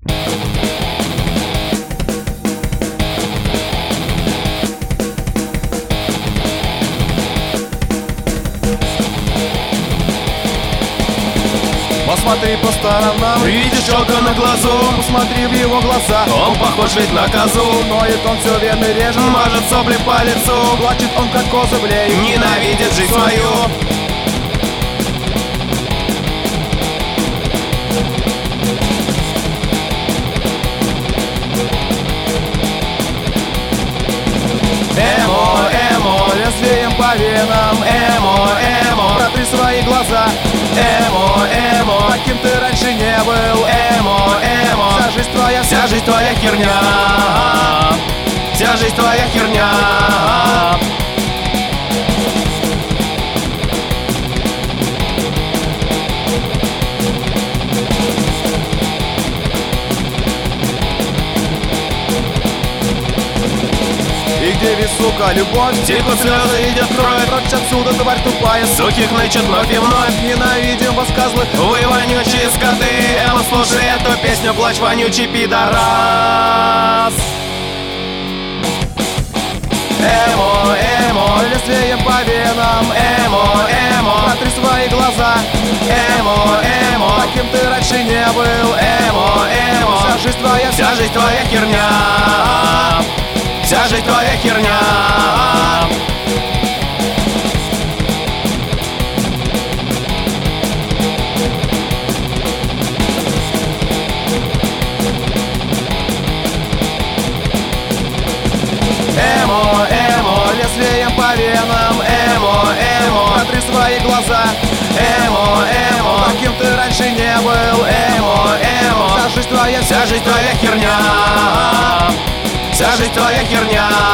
Посмотри по сторонам, видишь челку на глазу, посмотри в его глаза. Он похож ведь на козу, ноет он все вены режет, мажет сопли по лицу, плачет он как коза блеет, ненавидит жизнь свою. лезвием по венам. Эмо, протри свои глаза. Эмо, каким ты раньше не был. Эмо, вся жизнь твоя херня. Вся жизнь твоя херня. И где ведь, сука, любовь? Текут слезы, идет кровь. Прочь отсюда, тварь тупая. Суки хнычут вновь и вновь. Ненавидим вас, козлы. Вы вонючие скоты. Эмо, слушай эту песню, плачь, вонючий пидорас. Эмо, лезвием по венам. Эмо, протри свои глаза. Эмо, каким ты раньше не был. Эмо, вся жизнь твоя херня. Вся жизнь твоя херня. Эмо, лезвием по венам. Эмо, протри свои глаза. Эмо, каким ты раньше не был. Эмо, вся жизнь твоя херня. Вся жизнь твоя херня.